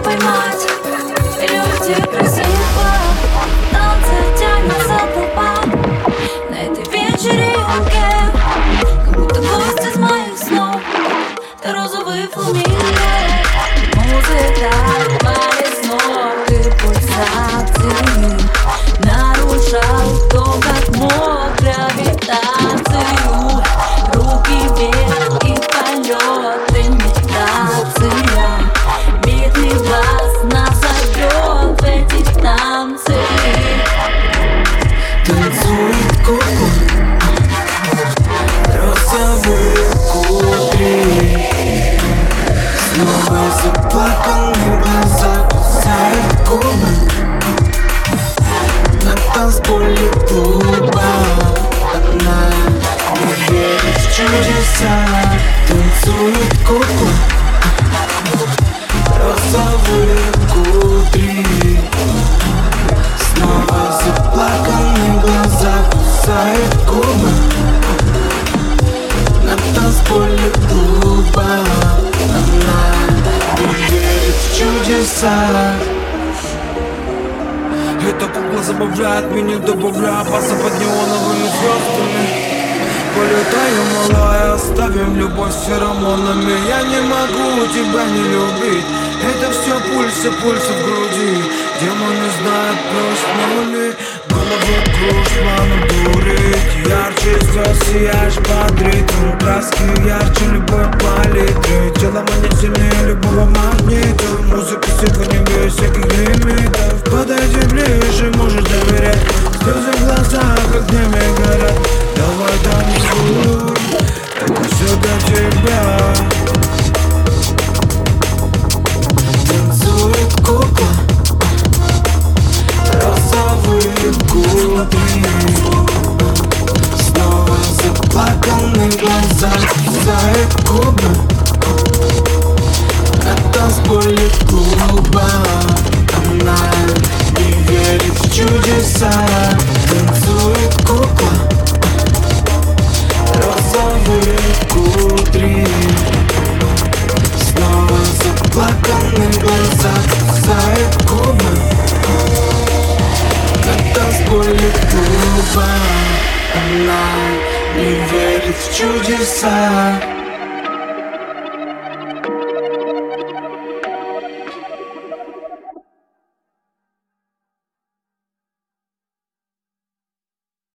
поймать или уйти красиво. Танцы тянется толпа на этой вечеринке, как будто гость из моих снов. Ты розовый фламинго, музыка валит с ног, и пульсации нарушал то, как мог гравитацию. Руки вверх и полет, имитация. Бедный глаз нас зовет в эти танцы. Танцует кукла, розовые кудри, снова заплаканные глаза кусают губы. На танцполе клуба она не верит в чудеса. Танцует кукла, розовые кудри, снова заплаканные глаза кусают губы. На танцполе клуба она не верит в чудеса. Эта кукла забавляет меня, добавляя баса под неоновыми звездами. Полетаем, малая, оставим любовь с феромонами. Я не могу тебя не любить. Это все пульсы в груди. Демоны знают, проснули. Голову кружбану дурить. Ярче звезд сияешь под ритм. Краски ярче любой палитры. Тело манит сильнее любого магнита. Музыка сегодня без всяких лимитов. Подойди ближе, можешь доверять. Слезы в глазах, как днями горят. Давай танцуй, это все для тебя. Танцует кукла, розовые кудри, снова заплаканные глаза кусают губы. На танцполе клуба она не верит в чудеса. Танцует кукла, розовые кудри, снова заплаканные глаза кусают губы. На танцполе клуба она не верит в чудеса.